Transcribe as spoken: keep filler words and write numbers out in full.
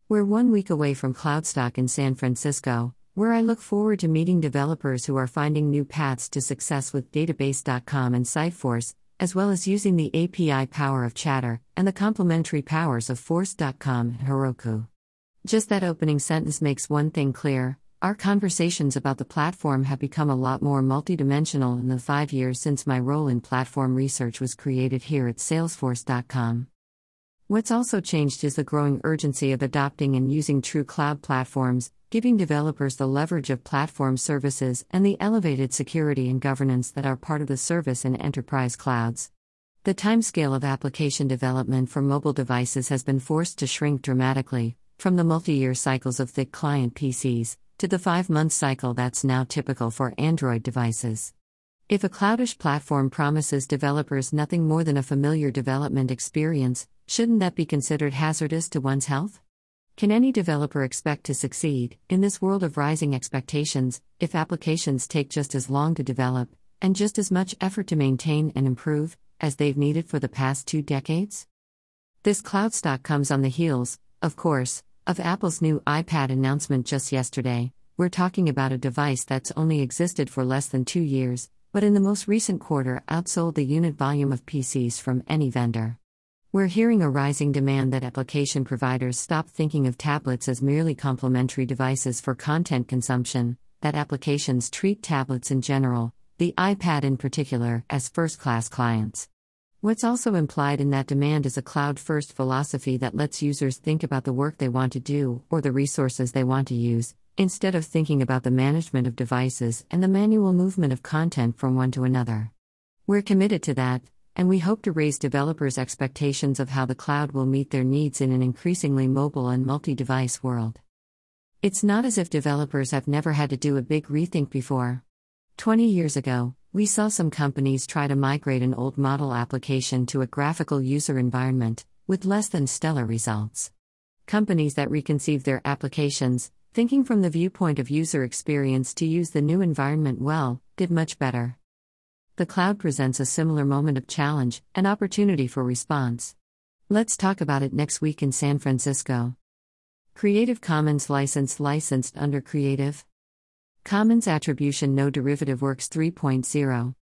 We're one week away from Cloudstock in San Francisco, where I look forward to meeting developers who are finding new paths to success with Database dot com and Siteforce, as well as using the A P I power of Chatter and the complementary powers of Force dot com and Heroku. Just that opening sentence makes one thing clear: our conversations about the platform have become a lot more multidimensional in the five years since my role in platform research was created here at Salesforce dot com. What's also changed is the growing urgency of adopting and using true cloud platforms, giving developers the leverage of platform services and the elevated security and governance that are part of the service in enterprise clouds. The timescale of application development for mobile devices has been forced to shrink dramatically, from the multi-year cycles of thick client P Cs, to the five-month cycle that's now typical for Android devices. If a cloudish platform promises developers nothing more than a familiar development experience, shouldn't that be considered hazardous to one's health? Can any developer expect to succeed, in this world of rising expectations, if applications take just as long to develop, and just as much effort to maintain and improve, as they've needed for the past two decades? This Cloudstock comes on the heels, of course, of Apple's new iPad announcement just yesterday. We're talking about a device that's only existed for less than two years, but in the most recent quarter outsold the unit volume of P Cs from any vendor. We're hearing a rising demand that application providers stop thinking of tablets as merely complementary devices for content consumption, that applications treat tablets in general, the iPad in particular, as first-class clients. What's also implied in that demand is a cloud-first philosophy that lets users think about the work they want to do or the resources they want to use, instead of thinking about the management of devices and the manual movement of content from one to another. We're committed to that, and we hope to raise developers' expectations of how the cloud will meet their needs in an increasingly mobile and multi-device world. It's not as if developers have never had to do a big rethink before. Twenty years ago, we saw some companies try to migrate an old model application to a graphical user environment, with less than stellar results. Companies that reconceived their applications, thinking from the viewpoint of user experience to use the new environment well, did much better. The cloud presents a similar moment of challenge and opportunity for response. Let's talk about it next week in San Francisco. Creative Commons licensed licensed under Creative Commons Attribution No Derivative Works three point oh.